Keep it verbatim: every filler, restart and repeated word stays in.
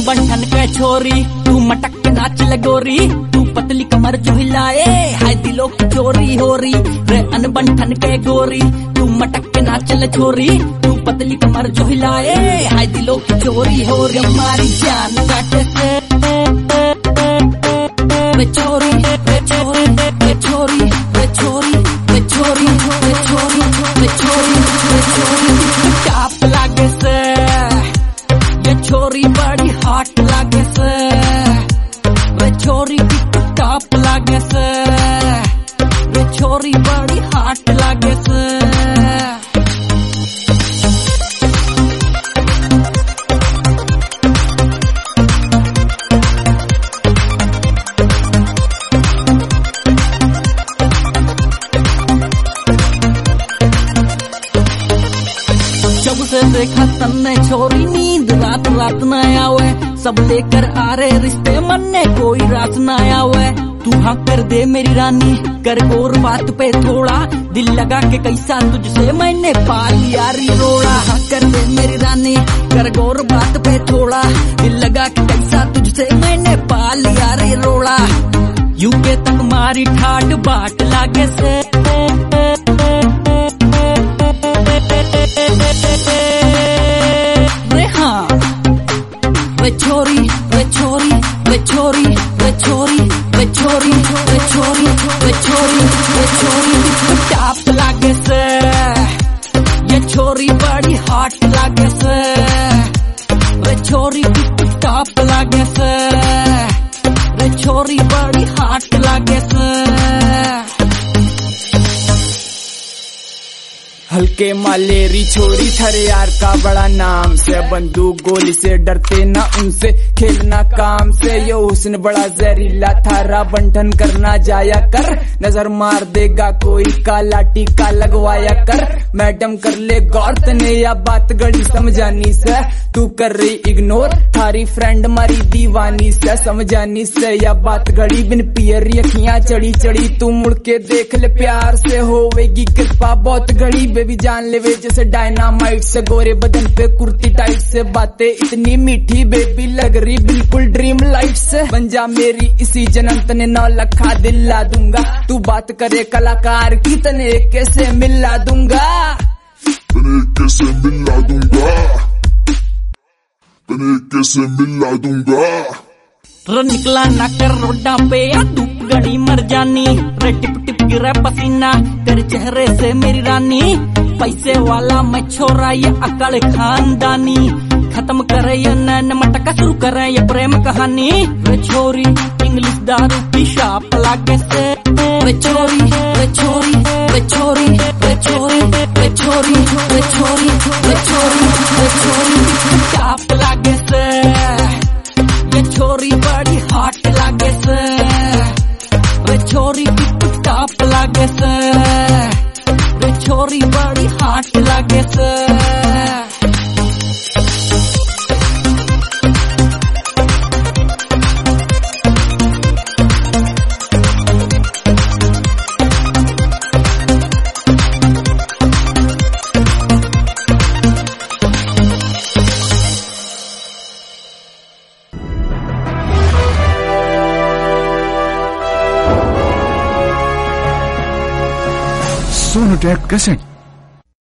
अनबंठन के छोरी तू मटक के नाच ले गोरी, तू पतली कमर जो हिलाए हाय दिलों की चोरी हो रही रे अनबंठन के गोरी, तू मटक के नाच ले छोरी, तू पतली कमर जो हिलाए हाय दिलों की चोरी हो रही। हमारी जान काटे से वे छोरी वे छोरी वे छोरी वे छोरी वे छोरी वे छोरी वे छोरी वे छोरी टाप लागे से ये छोरी बड़ी हॉट लागे से, वे छोरी की टॉप लागे से, वे छोरी बड़ी हॉट लागे से। जब से देखा तन्ने छोरी नींद रात रात न आवे, सब लेकर आ रहे रिश्ते मन ने कोई रात न आवे। तू हाँ कर दे मेरी रानी कर और बात पे थोड़ा, दिल लगा के कैसा तुझसे मैंने पा लिया री रोड़ा। हाँ कर दे मेरी रानी कर और बात पे थोड़ा, दिल लगा के कैसा तुझसे मैंने पा लिया रे रोड़ा। यूके तक मारी ठाट बाट लागे से वे छोरी वे छोरी वे छोरी वे छोरी वे छोरी वे छोरी वे छोरी वे छोरी टाप लागे से, ये छोरी बड़ी हॉट लागे से, वे छोरी टाप लागे से, वे छोरी बड़ी हॉट लागे से। हल्के मालेरी छोरी थारे यार का बड़ा नाम से, बंदूक गोली से डरते ना उनसे खेलना काम से। यो हुस्न बड़ा जहरीला थारा बंठन करना जाया कर, नजर मार देगा कोई काला टीका लगवाया कर। मैडम कर ले गौर तने या बात गड़ी समझानी से, तू कर रही इग्नोर थारी फ्रेंड मारी दीवानी से। समझानी से या बात गड़ी बिन पियर अखियां चढ़ी चढ़ी, तू मुड़ के देख ले प्यार से होवेगी कृपा बहुत घड़ी। बेबी जान ले वे जैसे डायनामाइट से, गोरे बदन पे कुर्ती टाइट से, बातें इतनी मीठी बेबी लग रही बिल्कुल ड्रीम लाइट से। बन जा मेरी इसी जन्म तने नौ लखा दिला दूंगा, तू बात करे कलाकार की तने कैसे मिला दूंगा, तने कैसे मिला दूंगा, तने कैसे मिला दूंगा। रो निकला ना कर रोडा पे या धूप गणी मर जानी, रे टिप टिप गिरा पसीना तेरे चेहरे से मेरी रानी। पैसे वाला मैं छोरा ये अकड़ खानदानी, खत्म करे ये नैन मटका शुरू करे ये प्रेम कहानी। वे छोरी इंग्लिश दारू की शाप लागे से, वे छोरी वे छोरी वे छोरी वे छोरी वे छोरी वे छोरी वे छोरी वे छोरी शाप लागे से, ये छोरी बड़ी हॉट लागे से, वे छोरी की टॉप लागे से, वे छोरी बड़ी हॉट लागे से। सोनोटेक कैसेट